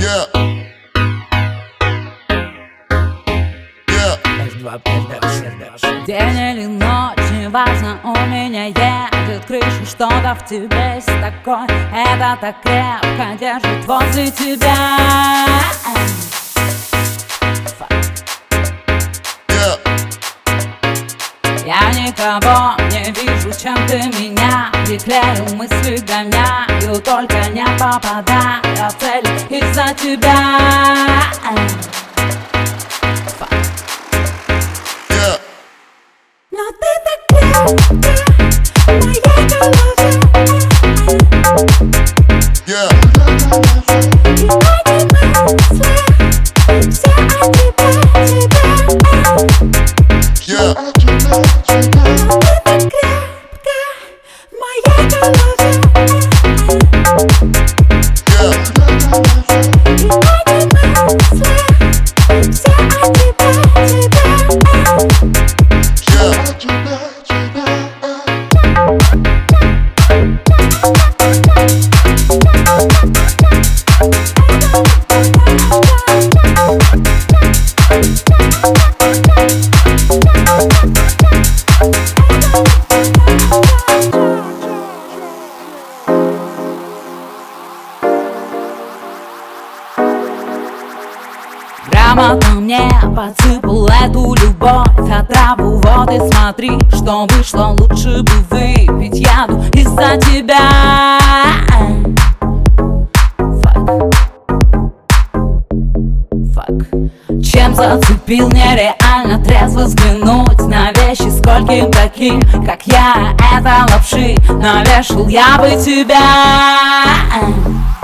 День или ночь, неважно, у меня едет крыша. Что-то в тебе есть такое, это так крепко держит возле тебя. Я никого не вижу, чем ты меня приклеил, мысли гоняю, только не попадая в цель из-за тебя. Но ты так крепко в моей голове, и мои мысли все о тебе, Но ты так крепко в моей голове, и мои мысли все о тебе. Грамотно мне подсыпал эту любовь, отраву, вот и смотри, что вышло, лучше бы выпить яду из-за тебя. Чем зацепил, нереально трезво взглянуть на вещи, скольким таким, как я, это лапши навешал я бы тебя.